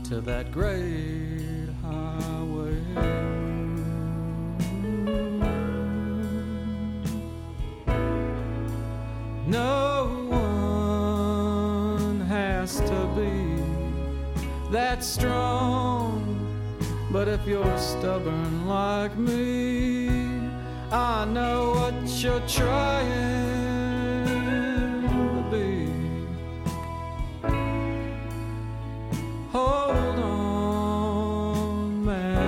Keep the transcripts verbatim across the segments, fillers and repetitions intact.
to that great highway. No one has to be that strong, but if you're stubborn like me, I know what you're trying to be. Hold on,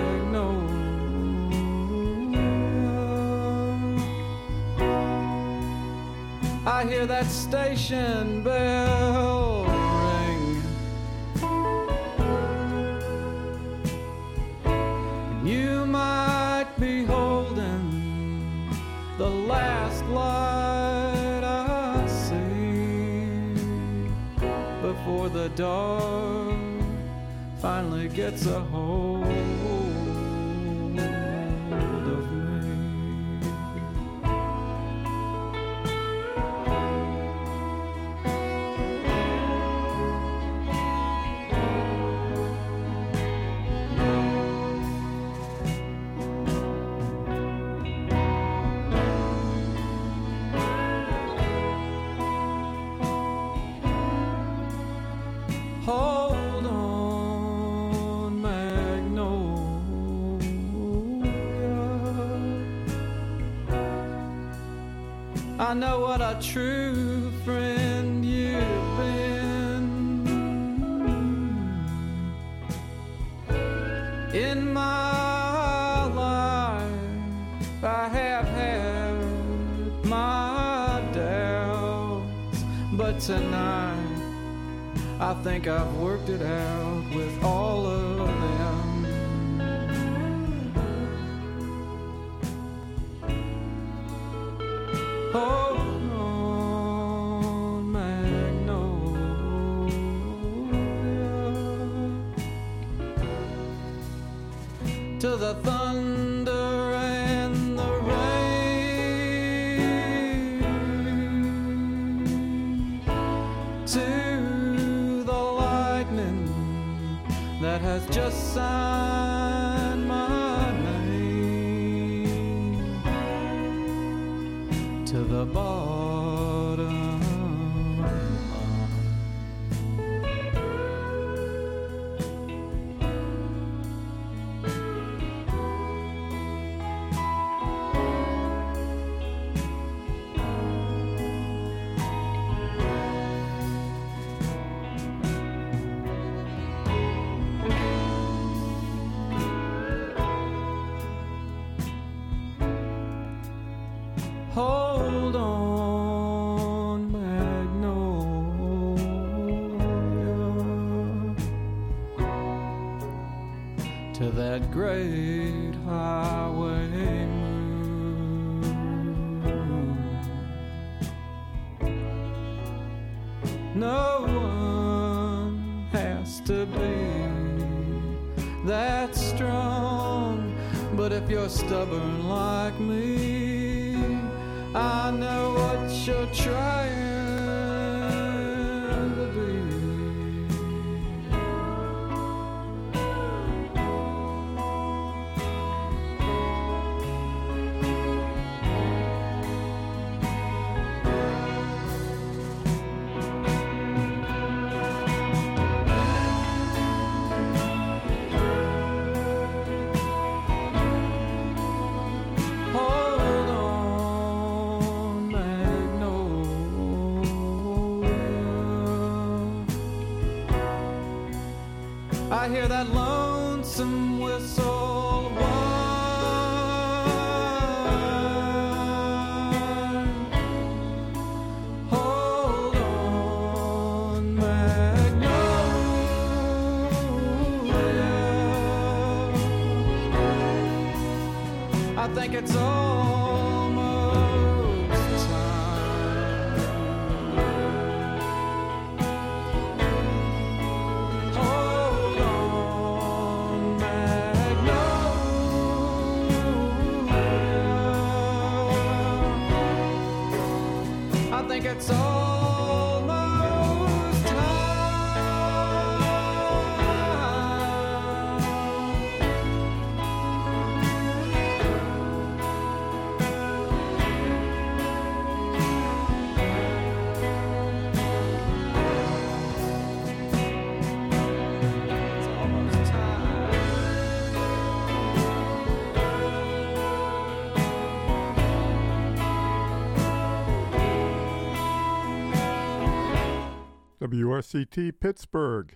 Magnolia. I hear that station bell ring. You might be holding the last light I see before the dark finally gets a hold of me. Hold on, Magnolia. I know what a true friend you've been. In my life I have had my doubts, but tonight I think I've worked it out with all of them. Hold on, Magnolia, to the thunder and the rain, to that has just signed my name, to the bottom. Hold on, Magnolia, to that great highway moon. No one has to be that strong, but if you're stubborn like me, I know what you're trying to be. I hear that lonesome whistle whine. Hold on, Magnolia, I think it's almost time. Hold on, Magnolia, I think it's almost time. W R C T Pittsburgh.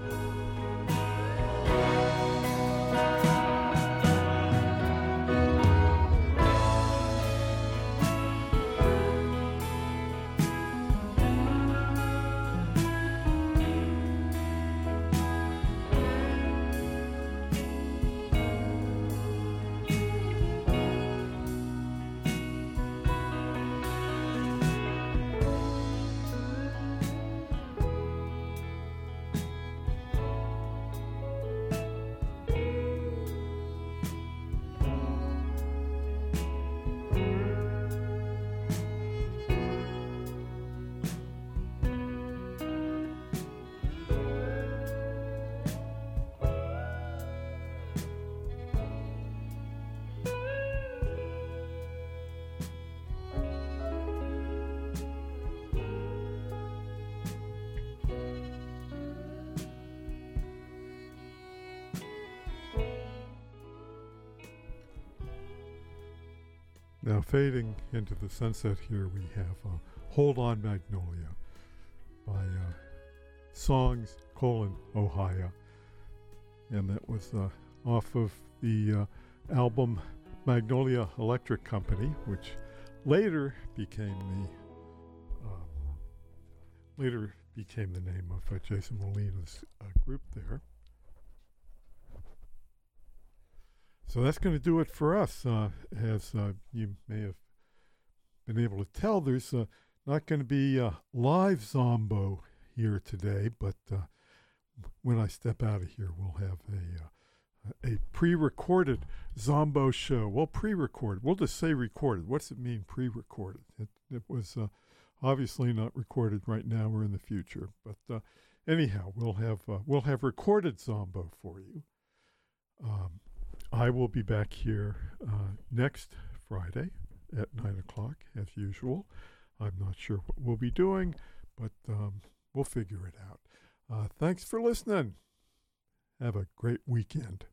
Now, fading into the sunset here, we have uh, Hold On Magnolia by uh, Songs, colon, Ohio. And that was uh, off of the uh, album Magnolia Electric Company, which later became the uh, later became the name of uh, Jason Molina's uh, group there. So that's going to do it for us. Uh, as uh, you may have been able to tell, there's uh, not going to be a live Zombo here today, but uh, when I step out of here, we'll have a uh, a pre-recorded Zombo show. Well, pre-recorded. We'll just say recorded. What's it mean, pre-recorded? It, it was uh, obviously not recorded right now or in the future, but uh, anyhow, we'll have uh, we'll have recorded Zombo for you. Um, I will be back here uh, next Friday at nine o'clock, as usual. I'm not sure what we'll be doing, but um, we'll figure it out. Uh, thanks for listening. Have a great weekend.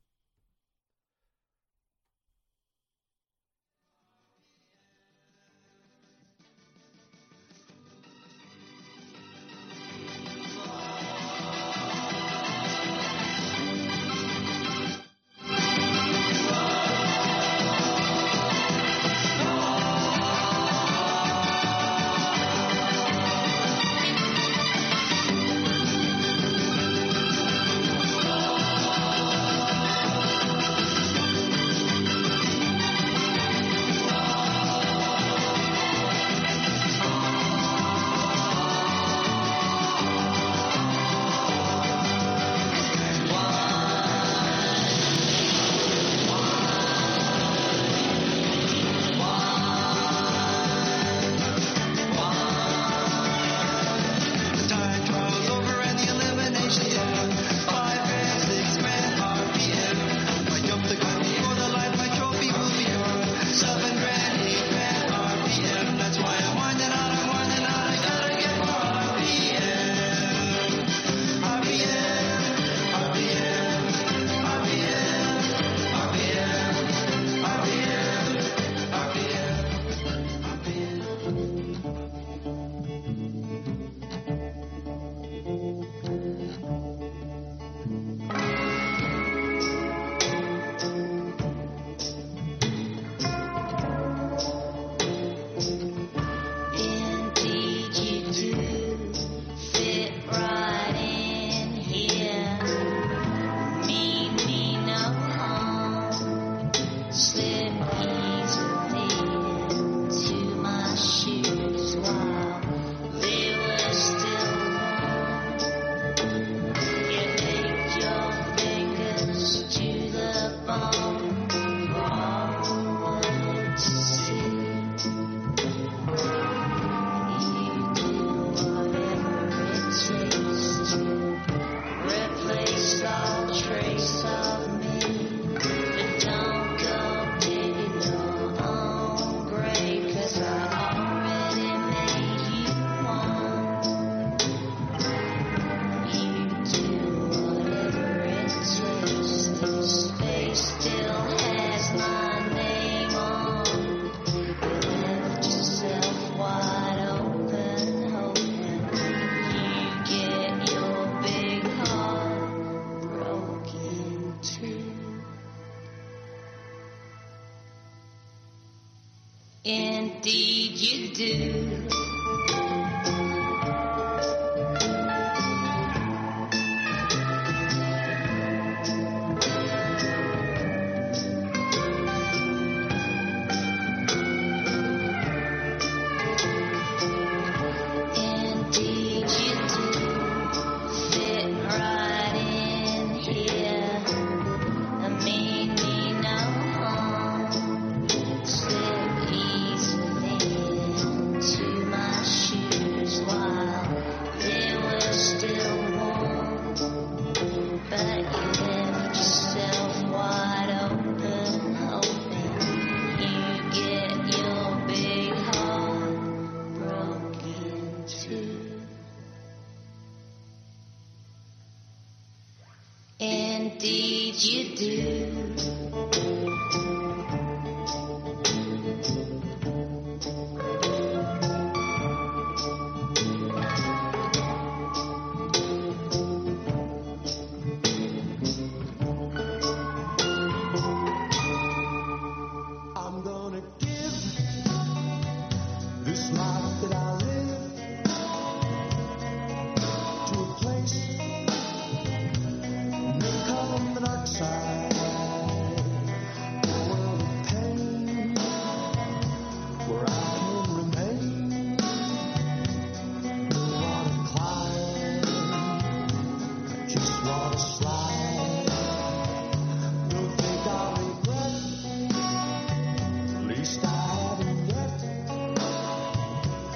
Get do? Indeed you do. I'm gonna give this life that I live to a place on the dark side, a world of pain, where I can remain. Don't wanna climb, I just wanna slide. Don't think I'll regret, at least I haven't yet.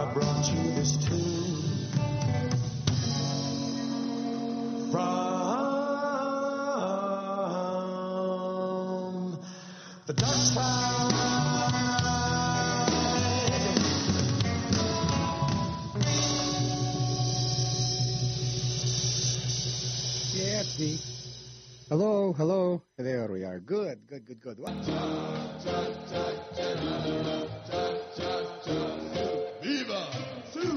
I brought you this tune from the dark side. Yeah, see. Hello, hello. There we are. Good, good, good, good. What? Viva Sue!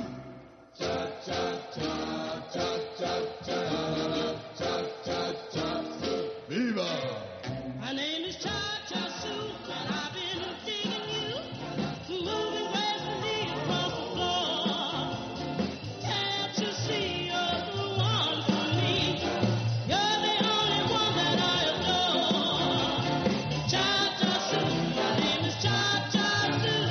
Viva! My name is Cha Cha Sue, and I've been digging you, moving gracefully across the floor. Can't you see you're the one for me? You're the only one that I adore. Cha Cha Sue, my name is Cha Cha Sue.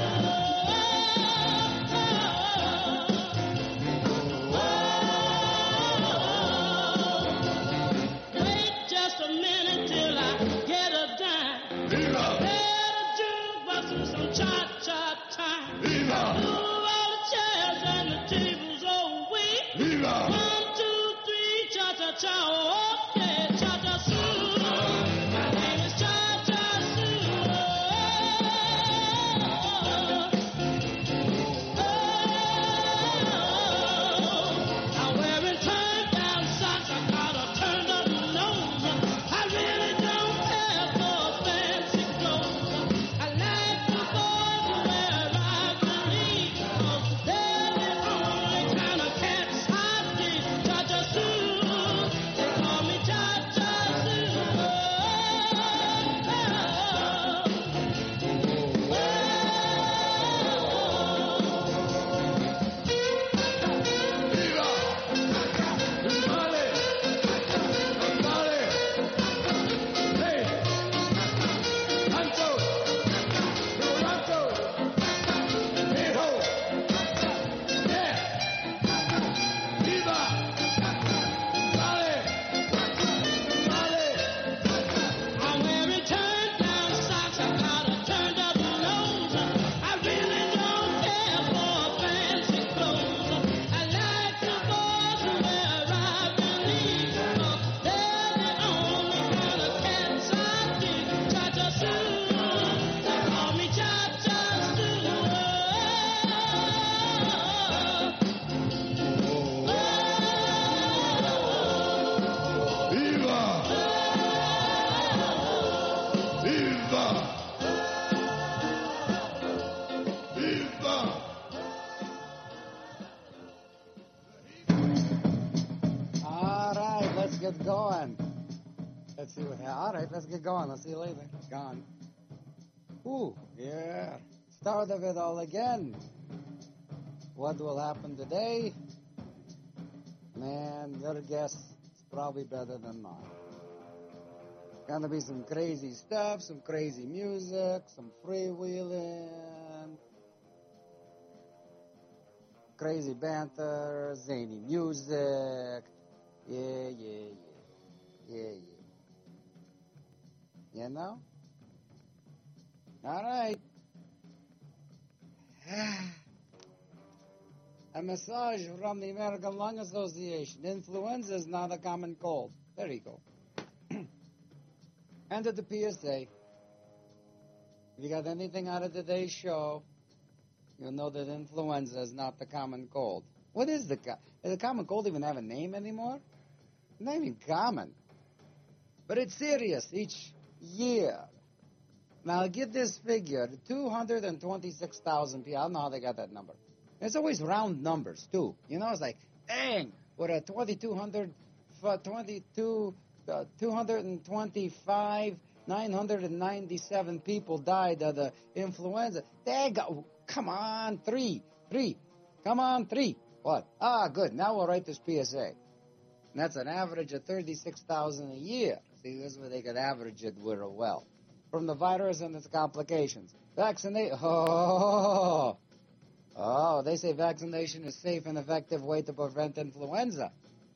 Wait just a minute till I get a dime. Viva! Let a jukebox do some cha-cha time. Viva! Move all the chairs and the tables away. Viva! One, two, three, cha-cha-cha, okay, cha-cha Sue. My name is Cha-cha Sue. Oh, I'm wearing turned-down socks. I got a turned-up nose. I really don't care for fancy clothes. I like the boys who wear ivory. They're the only kind of cats I dig. Cha-cha Sue. They call me Cha-cha Sue. Viva! Vale! Vale! Hey! Anto! Toronto! Hey ho! Yeah! Viva! Vale! Vale! I'm wearing turned-down socks. I got a turned-up nose. I really don't care for fancy clothes. I like the boys who wear ivory. They're the only kind of cats I dig. Cha-cha Sue. They call me Cha-cha Sue. Viva! Viva! Viva! All right, let's get going. Let's see what. All right, let's get going. I'll see you later. Gone. Ooh, yeah. Start of it all again. What will happen today? Man, your guess is probably better than mine. Gonna be some crazy stuff, some crazy music, some freewheeling, crazy banter, zany music. Yeah, yeah, yeah. Yeah, yeah. You know? All right. A massage from the American Lung Association. Influenza is not a common cold. There you go. End of the P S A. If you got anything out of today's show, you'll know that influenza is not the common cold. What is the co- does the common cold even have a name anymore? It's not even common. But it's serious each year. Now, get this figure, two hundred twenty-six thousand people. I don't know how they got that number. It's always round numbers, too. You know, it's like, dang, with a twenty-two hundred, twenty-two, uh, two hundred twenty-five, nine hundred ninety-seven people died of the influenza. They go, come on, three, three, come on, three. What? Ah, good. Now we'll write this P S A. And that's an average of thirty-six thousand a year. See, this is where they could average it real well. From the virus and its complications. Vaccinate. Oh, oh, they say vaccination is a safe and effective way to prevent influenza.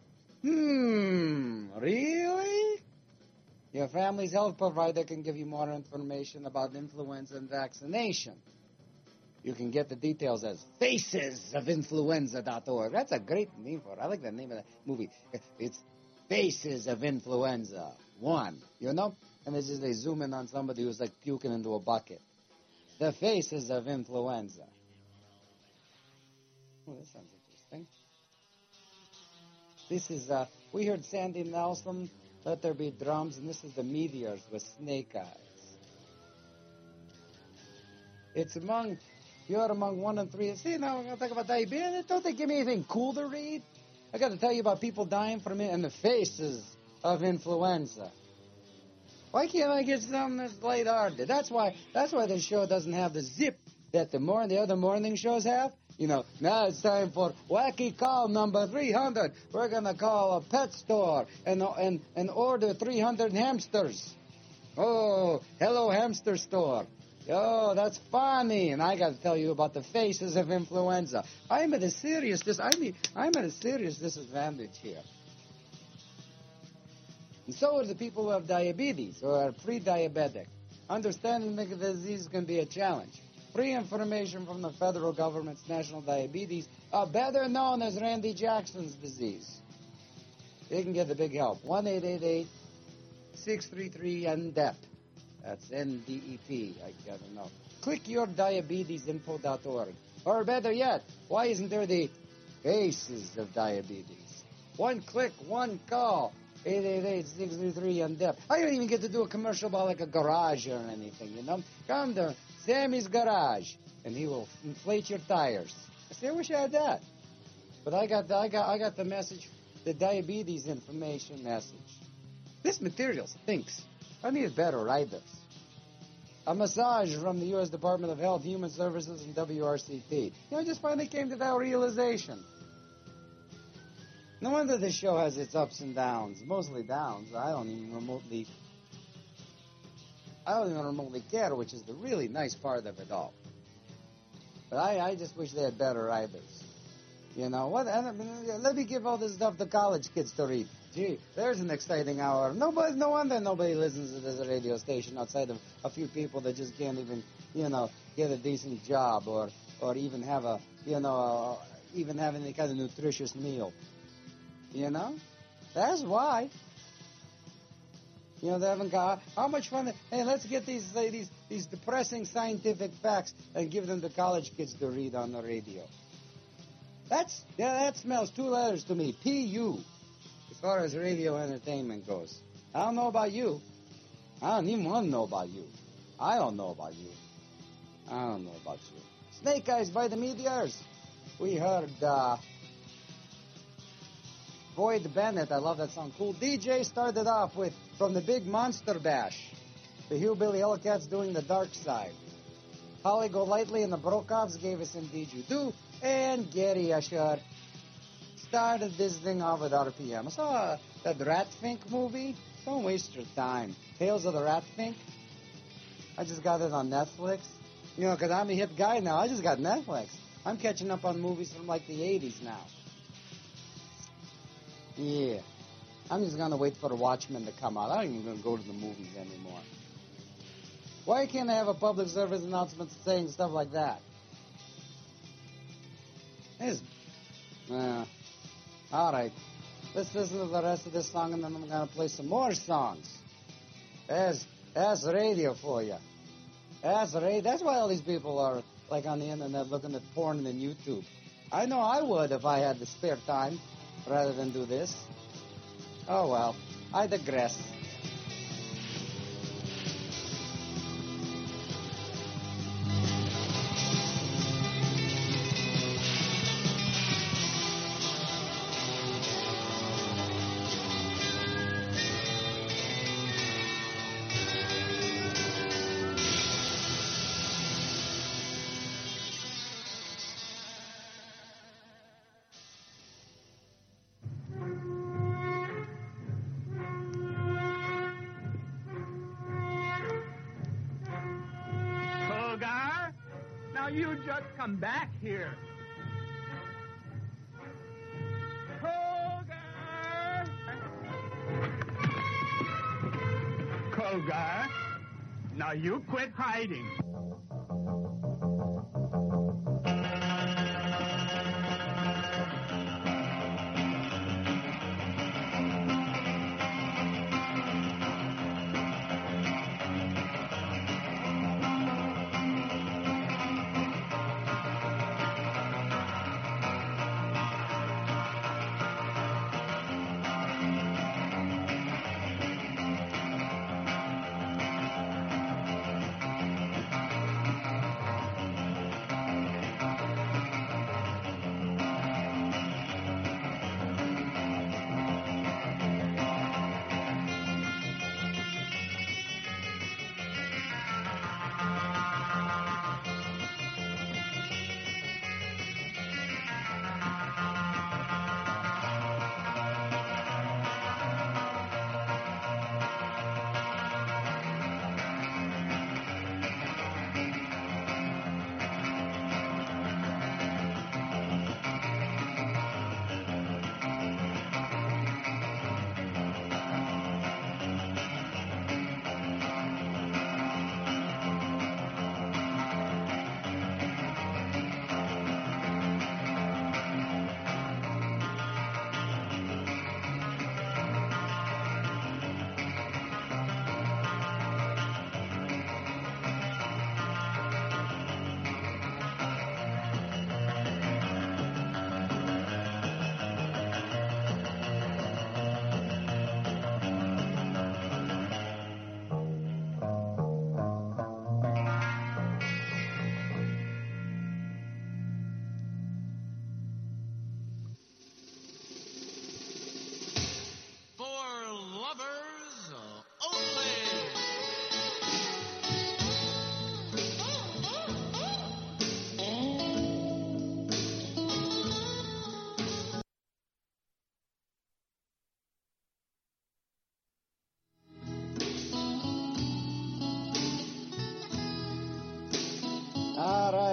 Hmm, really? Your family's health provider can give you more information about influenza and vaccination. You can get the details as faces of influenza dot org. That's a great name for it. I like the name of that movie. It's Faces of Influenza one, you know? And it's just they zoom in on somebody who's like puking into a bucket. The Faces of Influenza. Oh, this sounds interesting. This is, uh, we heard Sandy Nelson, Let There Be Drums, and this is the Meteors with Snake Eyes. It's among, you're among one and three. See, now we're going to talk about diabetes. Don't they give me anything cool to read? I got to tell you about people dying from it and the faces of influenza. Why can't I get something that's lighthearted? That's why, that's why this show doesn't have the zip that the more the other morning shows have. You know, now it's time for wacky call number three hundred. We're going to call a pet store and, and, and order three hundred hamsters. Oh, hello hamster store. Oh, that's funny. And I got to tell you about the faces of influenza. I'm at a serious, dis- I mean, I'm at a serious disadvantage here. And so are the people who have diabetes or are pre-diabetic. Understanding the disease can be a challenge. Free information from the federal government's national diabetes, uh, better known as Randy Jackson's disease. They can get the big help. one eight eight eight, six three three, N D E P. That's N D E P, I gotta know. Click your diabetes info dot org. Or better yet, why isn't there the Faces of Diabetes? One click, one call. eight eight eight, six three three, N D E P. I don't even get to do a commercial about like a garage or anything, you know? Come to Sammy's Garage, and he will inflate your tires. I say, I wish I had that. But I got the, I got I got the message, the diabetes information message. This material stinks. I need better riders. A massage from the U S Department of Health, Human Services, and W R C P. You know, I just finally came to that realization. No wonder this show has its ups and downs, mostly downs. I don't even remotely, I don't even remotely care, which is the really nice part of it all. But I, I just wish they had better writers. You know what? I mean, let me give all this stuff to college kids to read. Gee, there's an exciting hour. Nobody, no wonder nobody listens to this radio station outside of a few people that just can't even, you know, get a decent job or, or even have a, you know, uh, even have any kind of nutritious meal. You know, that's why. You know, they haven't got how much fun. Hey, let's get these uh, these these depressing scientific facts and give them to college kids to read on the radio. That's yeah, that smells two letters to me. P U. As far as radio entertainment goes, I don't know about you. I don't even want to know about you. I don't know about you. I don't know about you. Snake Eyes by the Meteors. We heard uh, Boyd Bennett. I love that song. Cool. D J started off with From the Big Monster Bash. The Hillbilly Hellcats doing The Dark Side. Holly Golightly and the Brokofs gave us Indeed You Do. And Gary Usher started this thing off with R P M. I saw uh, that Rat Fink movie. Don't waste your time. Tales of the Rat Fink. I just got it on Netflix. You know, because I'm a hip guy now. I just got Netflix. I'm catching up on movies from like the eighties now. Yeah. I'm just going to wait for the Watchmen to come out. I ain't even going to go to the movies anymore. Why can't I have a public service announcement saying stuff like that? It's, uh, all right. Let's listen to the rest of this song, and then I'm going to play some more songs. There's, there's radio for you. That's radio. That's why all these people are like on the internet looking at porn and YouTube. I know I would if I had the spare time rather than do this. Oh, well. I digress. You just come back here. Kogar! Kogar, now you quit hiding.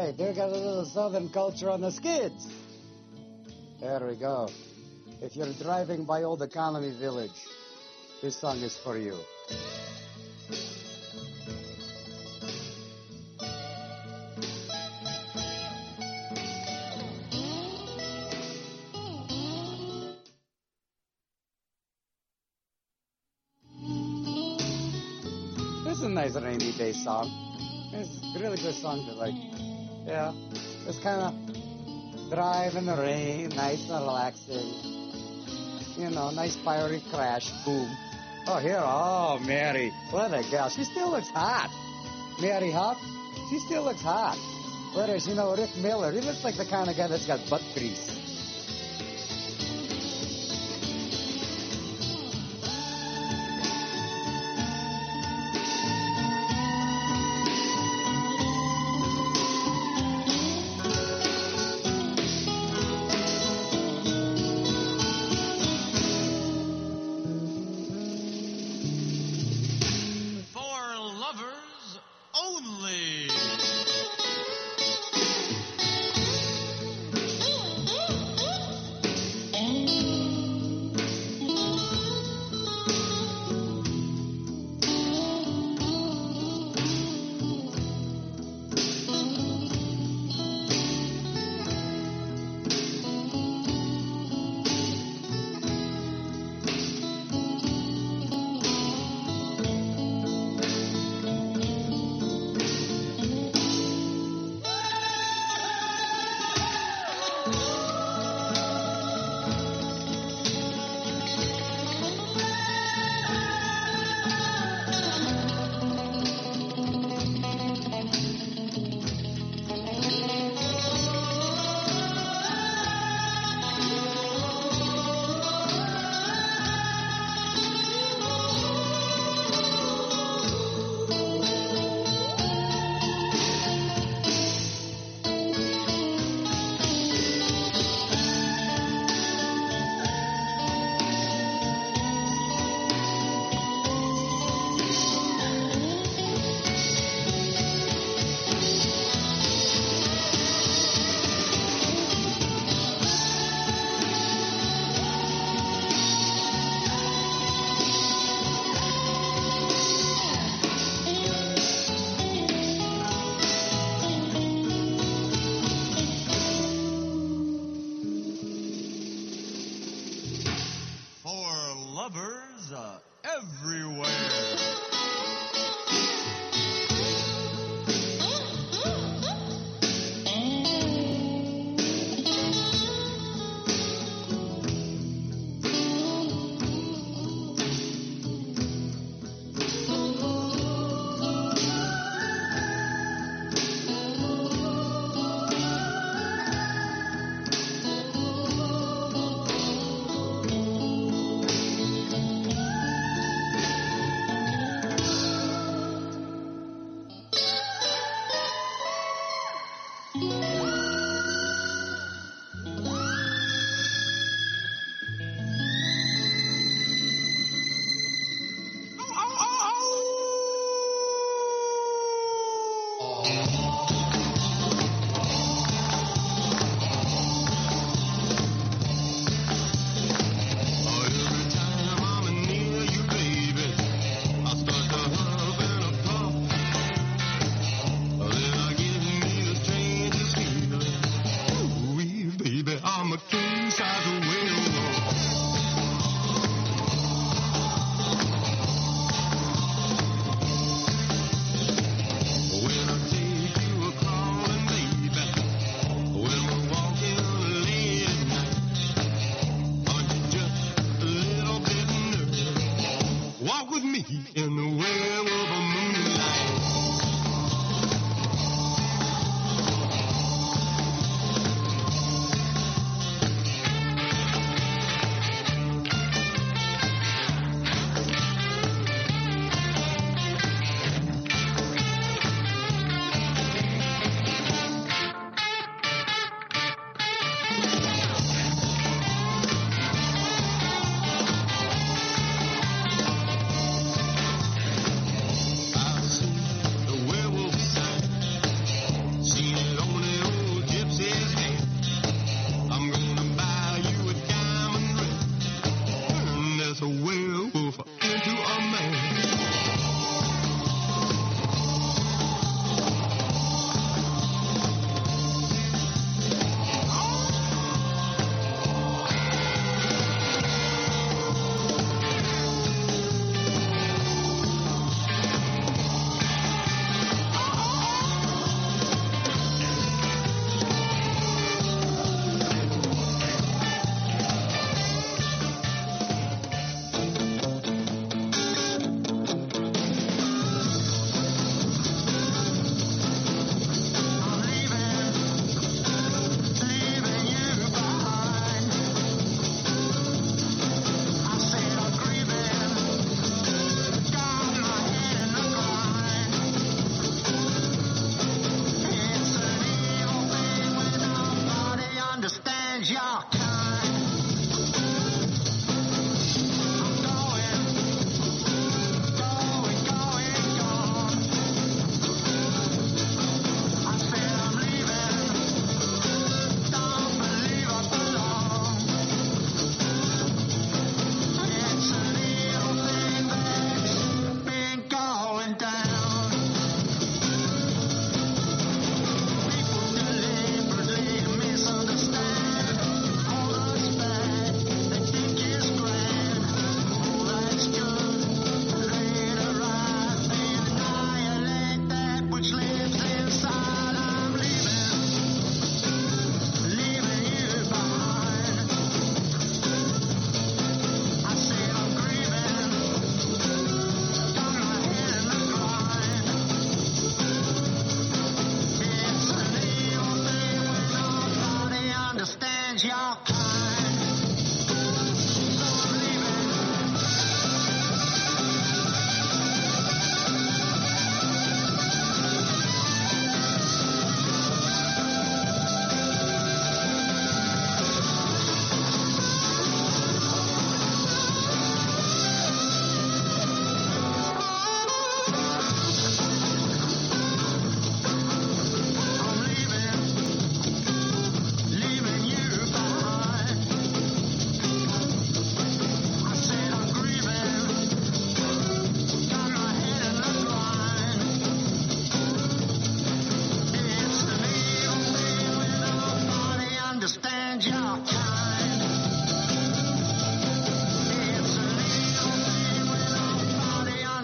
right. They got a little Southern culture on the skids. There we go. If you're driving by Old Economy Village, this song is for you. This is a nice rainy day song. It's a really good song to like. Yeah, just kind of drive in the rain, nice and relaxing. You know, nice fiery crash, boom. Oh, here, oh, Mary, what a gal. She still looks hot. Mary Huff, she still looks hot. Whereas, you know, Rick Miller, he looks like the kind of guy that's got butt grease.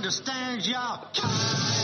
understands your kind.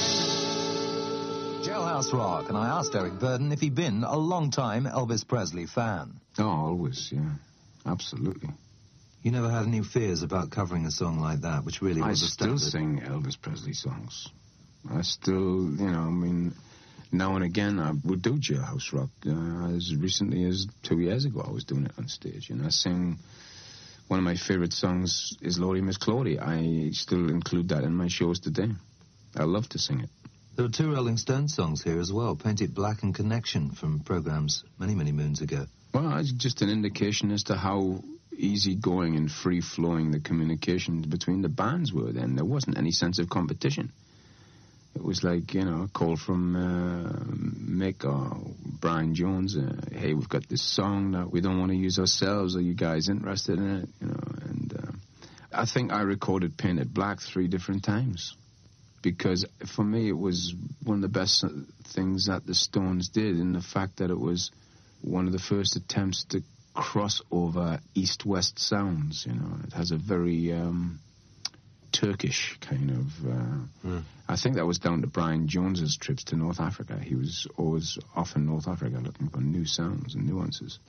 Jailhouse Rock, and I asked Eric Burden if he'd been a long-time Elvis Presley fan. Oh, always, yeah. Absolutely. You never had any fears about covering a song like that, which really I was a still standard? sing Elvis Presley songs. I still, you know, I mean, now and again I would do Jailhouse Rock. Uh, as recently as two years ago I was doing it on stage. And I sing, one of my favourite songs is Lordy Miss Claudie. I still include that in my shows today. I love to sing it. There are two Rolling Stones songs here as well, Painted Black and Connection, from programs many, many moons ago. Well, it's just an indication as to how easygoing and free-flowing the communications between the bands were then. There wasn't any sense of competition. It was like, you know, a call from uh, Mick or Brian Jones. Uh, hey, we've got this song that we don't want to use ourselves. Are you guys interested in it? You know, and uh, I think I recorded Painted Black three different times. Because for me, it was one of the best things that the Stones did, in the fact that it was one of the first attempts to cross over east-west sounds. You know, it has a very um, Turkish kind of. Uh, mm. I think that was down to Brian Jones's trips to North Africa. He was always off in North Africa looking for new sounds and nuances.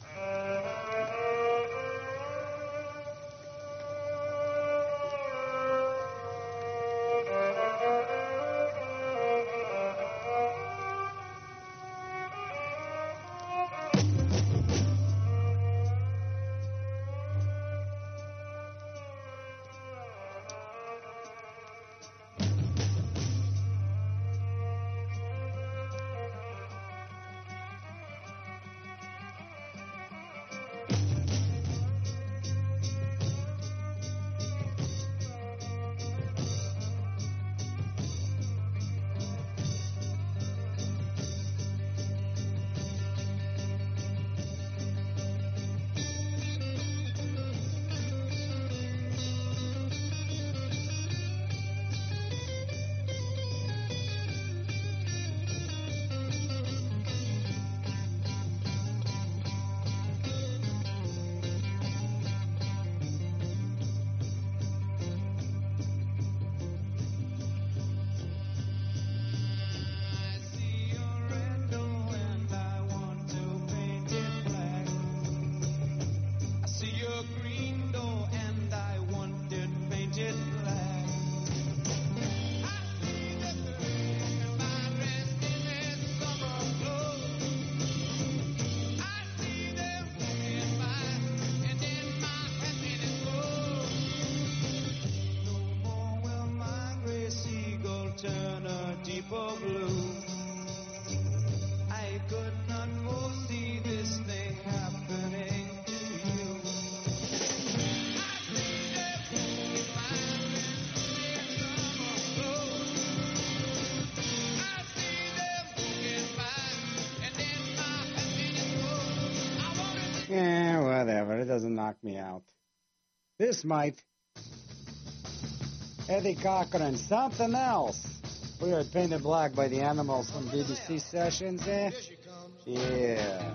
Yeah, whatever. It doesn't knock me out. This might. Eddie Cochran, something else. We heard Painted Black by the Animals from B B C Sessions, eh? Yeah.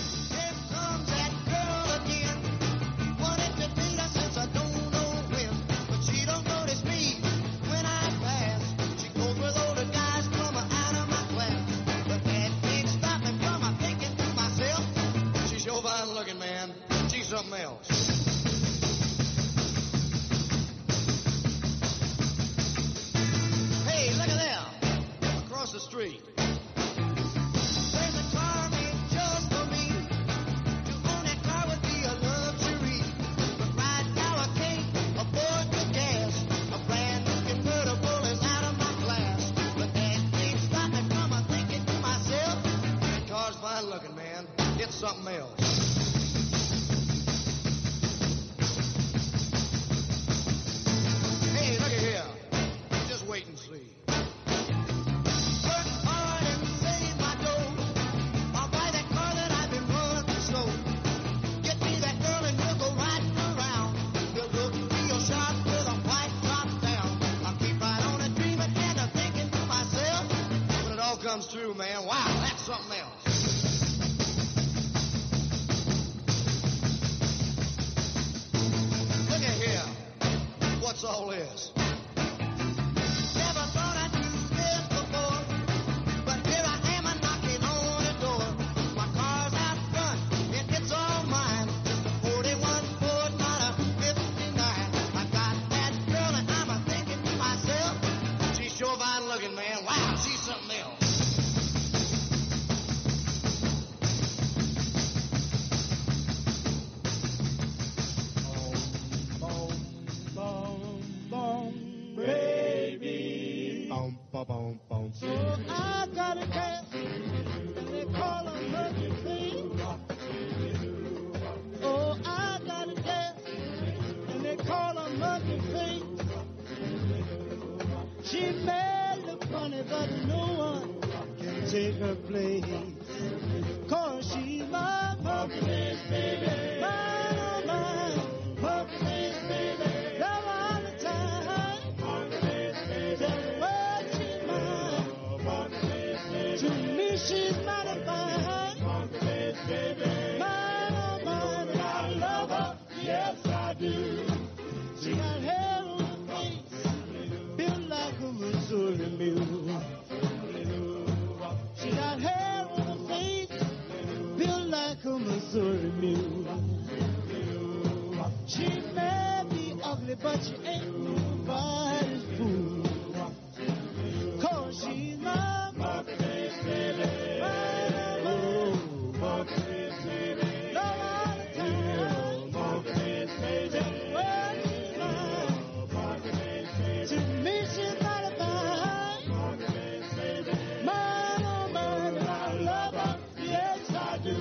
Looking, man. She's something else. Hey, look at them. Across the street. There's a car made just for me. I got a cat, and they call her Murphy Queen. Oh, I got a cat, and they call her Murphy Queen. She may look funny, but no one can take her place. Cause she's my puppy face, baby. Mine, oh mine, puppy face, baby. Love her all the time. Puppy face, baby. Tell the world she's mine. Puppy face, baby. To me she's mighty fine. Puppy face, baby. Mine, oh mine, and I love her. Yes, I do. She got hair on her face, built like a Missouri mule. She got hair on her face, built like a Missouri mule. She may be ugly, but she ain't nobody's fool. Cause she's my Puppy Face Baby. Oh, Puppy Face Baby. Love all the time. Puppy Face Baby. Well, she's mine. Puppy Face Baby. To me, she's mighty fine. Puppy Face Baby. Mine, oh mine, and I love her. Yes, I do.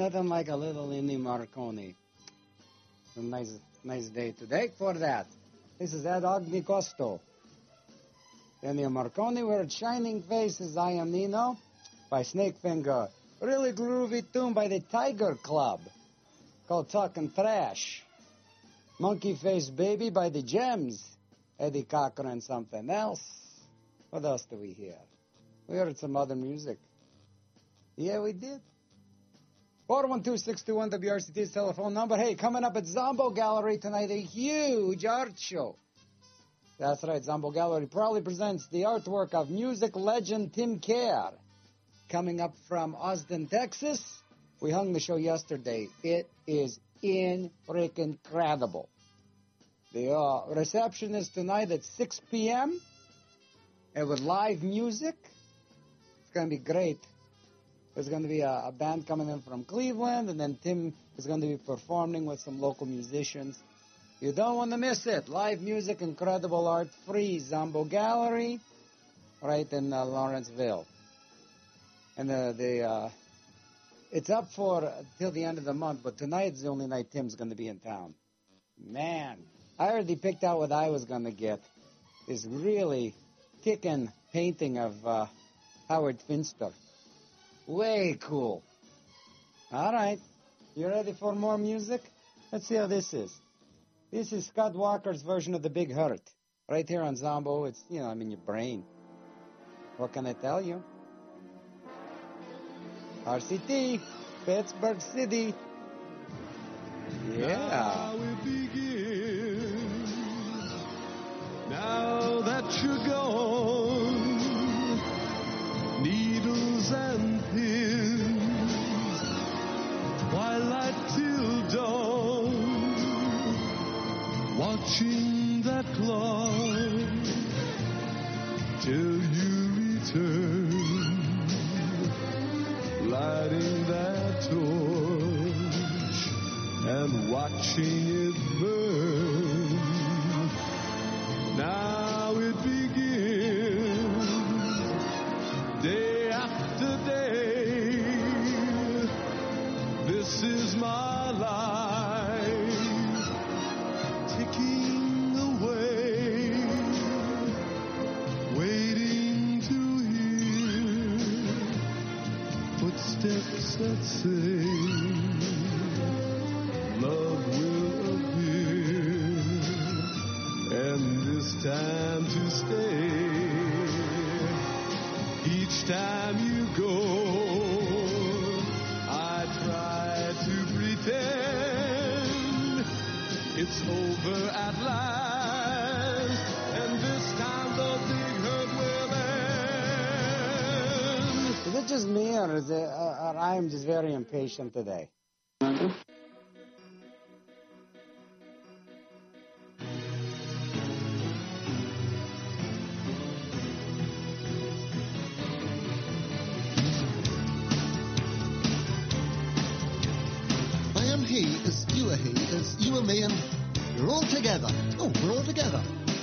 nothing like a little Ennio Morricone. A nice, nice day today for that. This is Ed Ognicosto. Ennio Morricone, we're at Shining Faces, I Am Nino, by Snakefinger. Really groovy tune by the Tiger Club called Talkin' Trash. Monkey Face Baby by the Gems, Eddie Cochran, something else. What else do we hear? We heard some other music. Yeah, we did. four one two, six two one, W R C T's telephone number. Hey, coming up at Zombo Gallery tonight, a huge art show. That's right, Zombo Gallery proudly presents the artwork of music legend Tim Kerr. Coming up from Austin, Texas. We hung the show yesterday. It is in-freaking-credible. The uh, reception is tonight at six p.m. and with live music. It's going to be great. There's going to be a, a band coming in from Cleveland, and then Tim is going to be performing with some local musicians. You don't want to miss it. Live music, incredible art, free Zombo Gallery, right in uh, Lawrenceville. And uh, the uh, it's up for uh, till the end of the month, but tonight's the only night Tim's going to be in town. Man, I already picked out what I was going to get. This really kicking painting of uh, Howard Finster. Way cool. All right. You ready for more music? Let's see how this is. This is Scott Walker's version of The Big Hurt. Right here on Zombo. It's, you know, I'm in your brain. What can I tell you? R C T, Pittsburgh City. Yeah. Now it begins. Now that you're gone, needles and pins, twilight till dawn, watching that clock till you return, lighting that torch and watching it burn. Now it begins, day after day. This is my life, ticking away, waiting to hear footsteps that say love will appear, and this time to stay. Each time you go, I try to pretend it's over at last, and this time the big hurt will end. Is it just me, or is it, uh, or I'm just very impatient today? I am he, as you are he, as you are me, and we're all together. Oh, we're all together.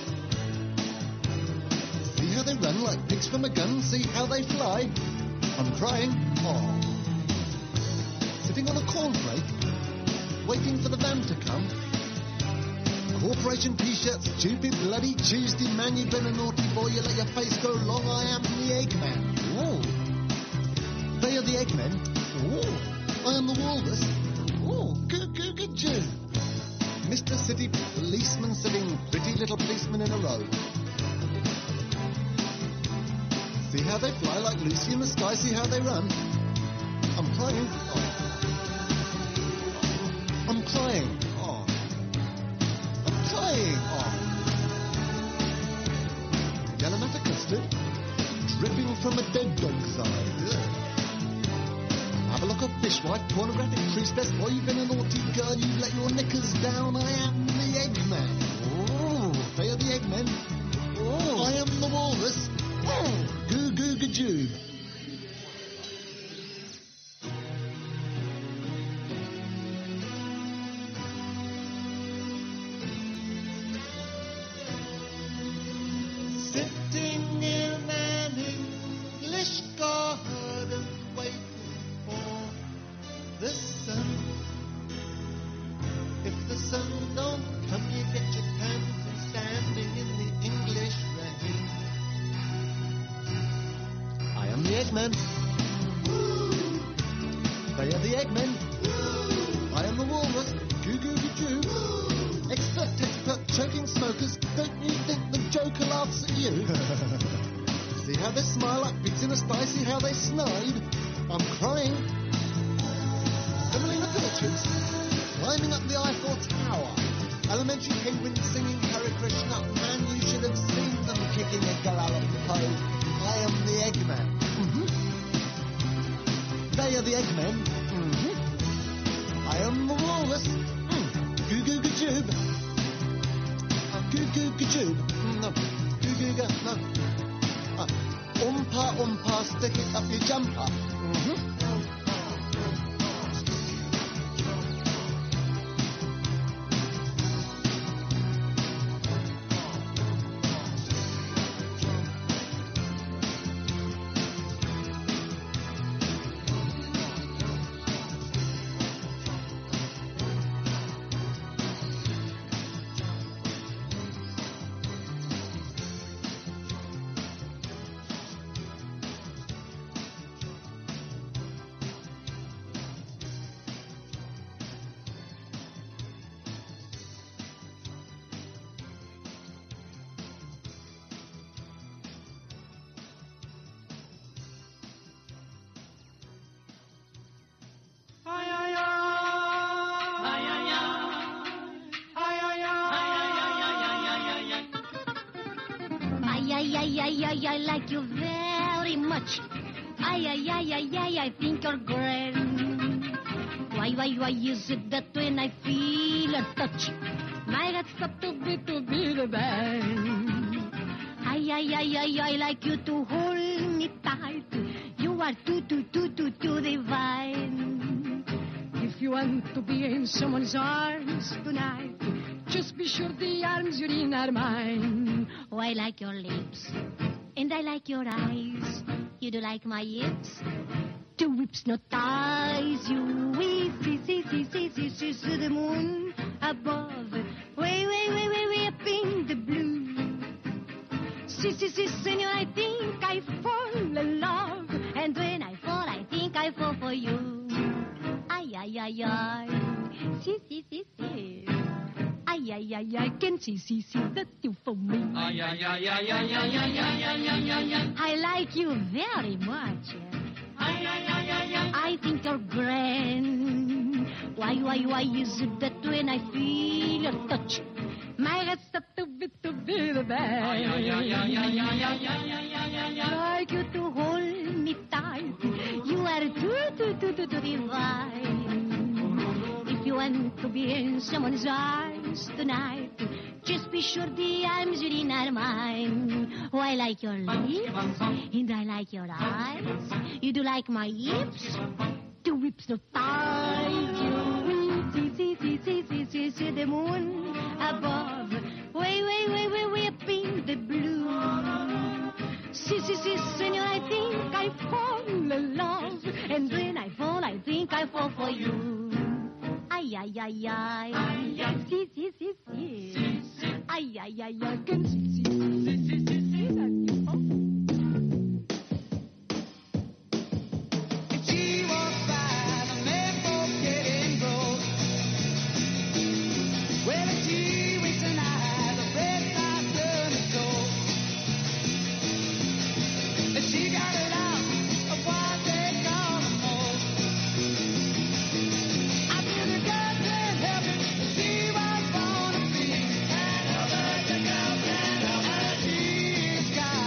See how they run like pigs from a gun? See how they fly? I'm crying. Oh. Sitting on a cornflake, waiting for the van to come. Corporation t-shirts, stupid bloody Tuesday, man. You've been a naughty boy, you let your face go long. I am the Eggman. Oh. They are the Eggmen. Oh. I am the Walrus. Oh, good, good, good, Jew. Mister City Policeman sitting pretty little policemen in a row. See how they fly like Lucy in the sky, see how they run. I'm crying. Oh. I'm crying. Oh. I'm crying. Oh. Yellow matter custard, dripping from a dead dog's eye. Ugh. Have a look at fishwife, pornographic priestess. Boy, you've been a naughty girl, you let your knickers down. I am the Eggman. Oh, they are the Eggmen. Oh, I am the Walrus. Oh, goo goo goo. Sitting in an English garden, waiting for the Eggmen. They are the Eggmen. I am the walrus. Goo goo goo goo. Expert, expert, choking smokers. Don't you think the Joker laughs at you? See how they smile like pigs in a sty. See how they snide. I'm crying. Similar Virtues. Climbing up the Eiffel Tower. Elementary penguins singing Hare Krishna. Man, you should have seen them kicking a galallop pose. I am the Eggman. Mm-hmm. They are the Eggmen. Mm-hmm. I am the walrus. Mm. Goo goo goo joob. Uh, goo goo goo joob. Mm, no. Goo goo goo. No. Uh, umpa umpa, stick it up your jumper. Mm-hmm. I like you very much. Ay, ay, ay, ay, ay, I think you're grand. Why, why, why is it that when I feel a touch, my heart stops to beat, to beat a bang? Ay, ay, ay, ay, I like you to hold me tight. You are too, too, too, too, too divine. If you want to be in someone's arms tonight, just be sure the arms you're in are mine. Oh, I like your lips. And I like your eyes. You do like my hips? Two whips, no ties. You we see, see, see, see, see, see, see the moon above. Way, way, way, way, way up in the blue. See, see, see, senor, I think I fall in love. And when I fall, I think I fall for you. Ay, ay, ay, ay. See, see, see, see. Ay, ay, ay, I can see, see, see that you for me. Ay, ay, ay, ay, ay, ay, ay, ay, ay, ay, ay, ay. I like you very much. Ay, ay, ay, ay, ay. I think you're grand. Why, why, why is it that when I feel your touch, my heart stops to beat, to beat a bang? Ay, ay, ay, ay, ay, ay, ay, ay, ay, ay, ay. Like you to hold me tight. You are too, too, too, too, too divine. If you want to be in someone's arms tonight, just be sure the arms you're in are mine. Oh, I like your lips, and I like your eyes. You do like my hips, two whips no ties. You see, see, see, see, see, see, see the moon above. Way, way, way, way, way up in the blue. See, see, see, senor, I think I fall in love. And when I fall, I think I fall for you. Ay, ay, ay, ay. Ay, ay. Sí, sí, sí, sí. Sí, sí. Ay, ay, ay, ay. Can sí, sí, sí, sí, sí, sí, that you fall. If she was by the man for getting broke, well, if she winks an eye, the red light turns cold. If she got it out of what they call a mold, I really God can't help it. She was born to be an overtaker, and she's got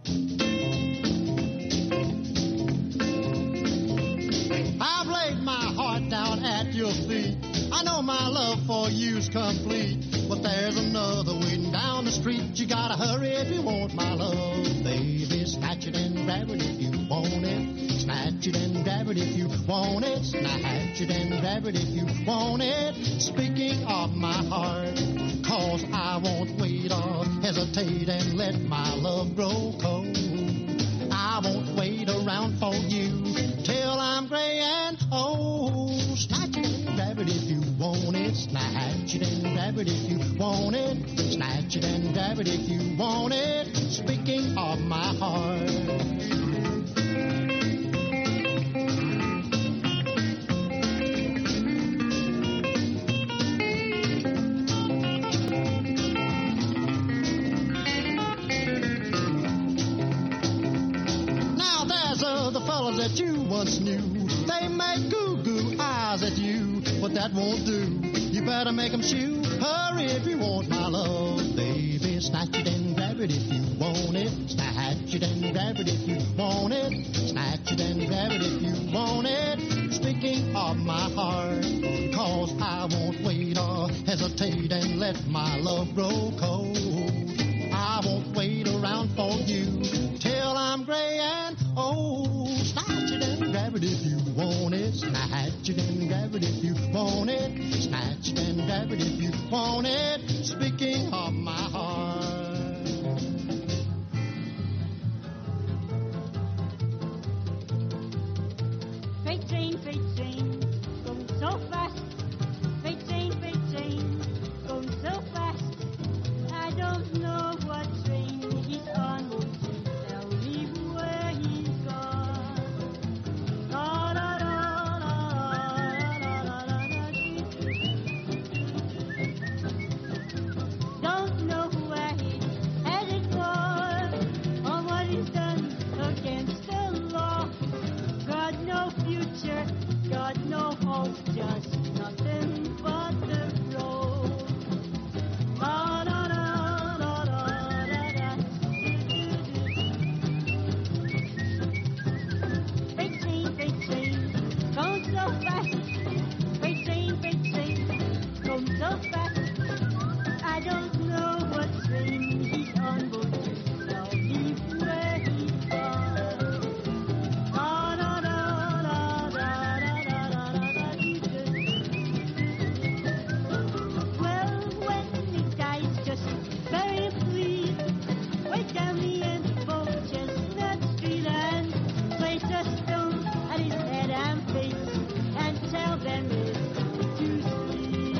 I've laid my heart down at your feet. I know my love for you's complete, but there's another waiting down the street. You gotta hurry if you want my love, baby. Snatch it and grab it if you want it. Snatch it and grab it if you want it. Snatch it and grab it if you want it. Speaking of my heart, cause I won't wait or hesitate and let my love grow cold. I won't wait around for you till I'm gray and old. Snatch it and grab it if you want it. Snatch it and grab it if you want it. Snatch it and grab it if you want it. Speaking of my heart. Fellas that you once knew, they make goo-goo eyes at you, but that won't do. You better make them shoo. Hurry if you want my love, baby. Snatch it and grab it if you want it. Snatch it and grab it if you want it. Snatch it and grab it if you want it. Speaking of my heart, cause I won't wait or hesitate and let my love grow cold. I won't wait around for you till I'm gray and old. Snatch it and grab it if you want it. Snatch it and grab it if you want it. Snatch it and grab it if you want it. Speaking of my heart. Freight train, freight train, going so fast. Freight train, freight train, going so fast. I don't know what train he's on. Won't you tell me where he's gone? La la la la la la la la. Don't know where he's headed for, or what he's done against the law. Got no future, got no hope, just nothing but the road. La la la la la la la. Freight train, freight train, going so fast. Freight train, freight train, going so fast. I don't know what train he's on, but just tell me where he's gone. La la la la la la la la la la. Well, when he dies, just bury him, please. Way down the end of Old Chestnut Street and place a stone at his head and face and tell them it's to sleep.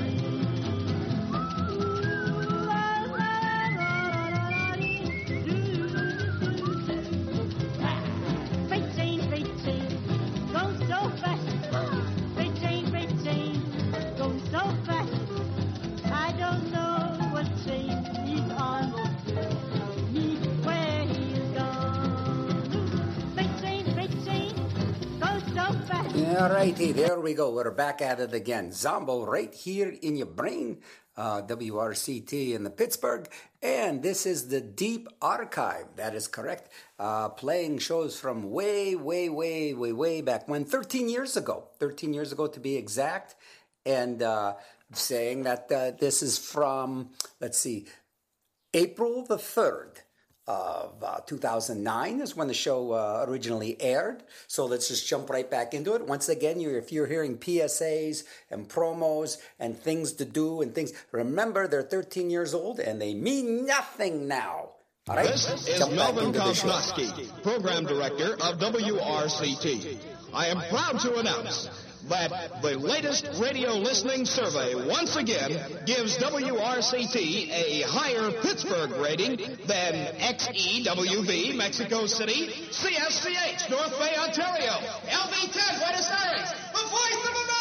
La la la la la dee, doo doo doo doo. Freight train, freight train, going so fast. Freight train, freight train, going so fast. I don't know what train he's on, but just tell me where he's gone. Freight train, freight train, going so fast. All righty, there we go. We're back at it again. Zombo right here in your brain. Uh, W R C T in the Pittsburgh. And this is the Deep Archive. That is correct. Uh, playing shows from way, way, way, way, way back when. thirteen years ago. thirteen years ago to be exact. And uh, saying that uh, this is from, let's see, April the third of uh, two thousand nine is when the show uh, originally aired. So let's just jump right back into it. Once again, you're, if you're hearing P S As and promos and things to do and things, remember they're thirteen years old and they mean nothing now. All right? This is Jump back Melvin into the show. Kosnowski, Program Director of W R C T. I am proud to announce that the latest radio listening survey once again gives W R C T a higher Pittsburgh rating than X E W V, Mexico City, C S C H, North Bay, Ontario, L V ten, Buenos Aires, the voice of America!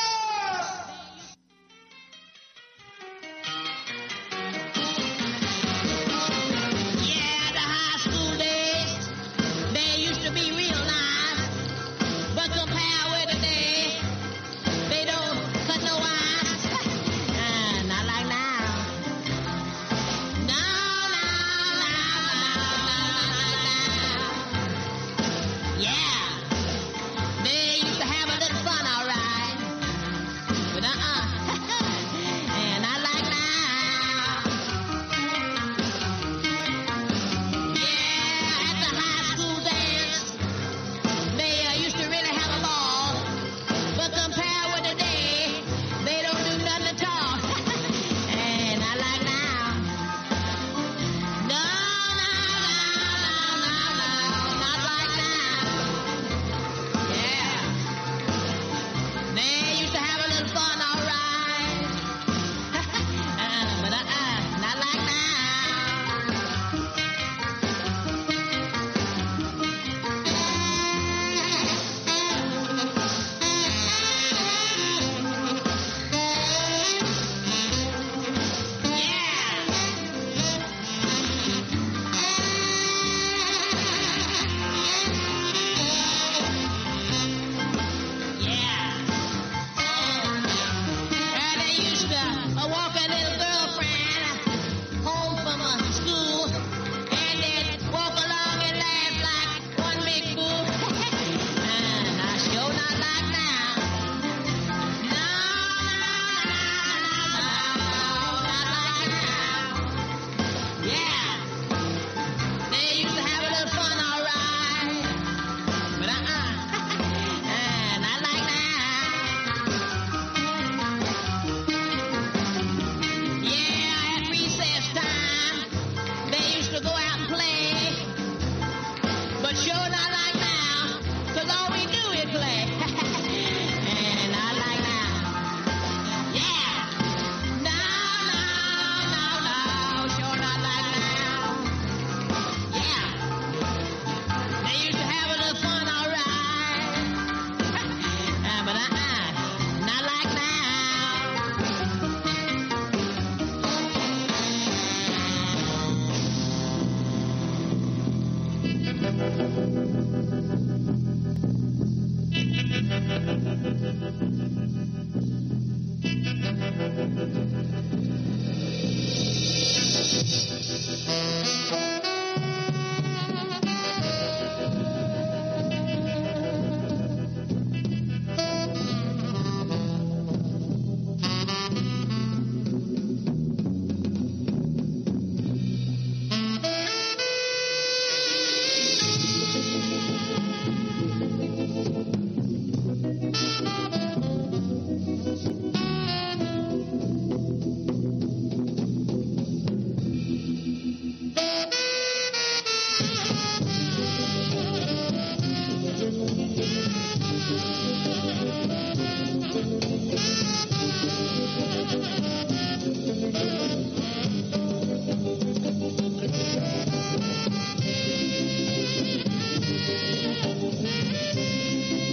Yeah, the high school days, they used to be real nice, but compare with today, they don't cut no ice. Ah, not like now. No, no, no, no, no, no, no,